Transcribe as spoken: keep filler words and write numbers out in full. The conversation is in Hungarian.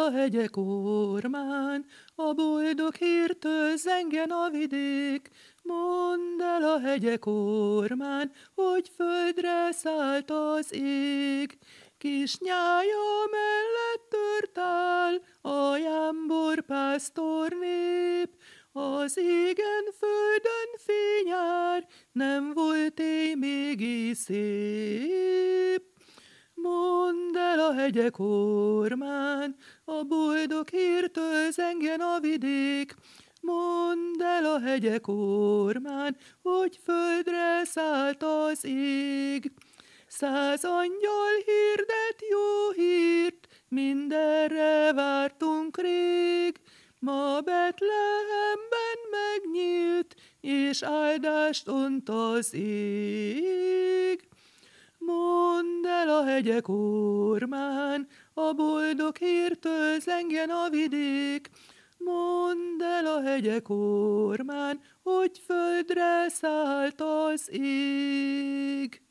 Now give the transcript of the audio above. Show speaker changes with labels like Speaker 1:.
Speaker 1: a hegyek ormán, a boldog hírtől zengen a vidék. Mondd el a hegyek ormán, hogy földre szállt az ég. Kis nyája mellett tört áll a jámbor pásztor nép. Az égen, földön fényár, nem volt éj még szép. Mondd el a hegyek ormán, a boldog hírtől zengen a vidék. Mondd el a hegyek ormán, hogy földre szállt az ég. Száz angyal hirdet jó hírt, mindenre vártunk rég. Ma Betlehemben megnyílt, és áldást ont az ég. Mondd el a hegyek ormán, a boldog hírtől zengen a vidék. Mondd el a hegyek ormán, hogy földre szállt az ég.